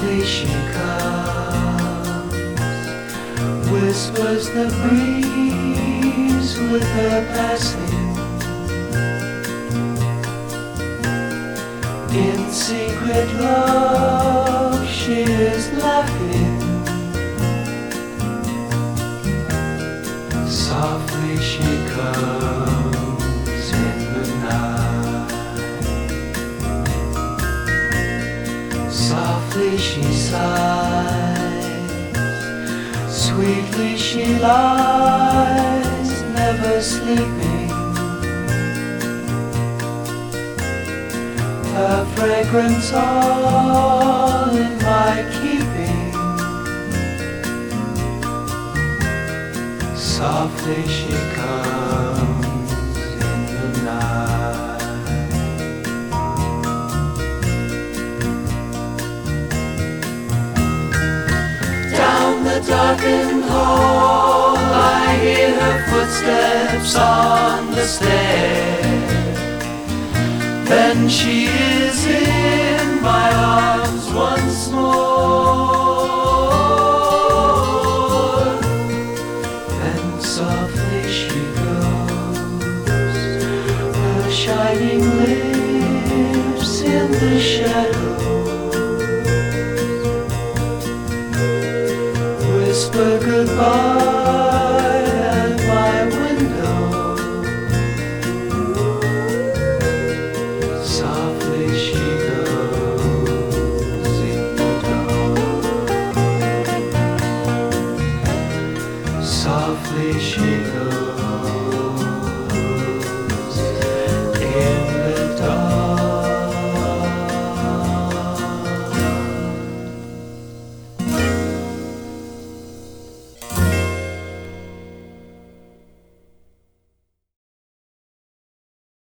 Softly she comes, whispers the breeze with her passing. In secret love she is laughing. Softly she comes in the night. Softly she sighs, sweetly she lies, never sleeping. Her fragrance all in my keeping. Softly she comes in the night. Down the darkened hall I hear her footsteps on the stair. Then she is in my arms once more. Then softly she goes, her shining lips in the shadows whisper goodbye.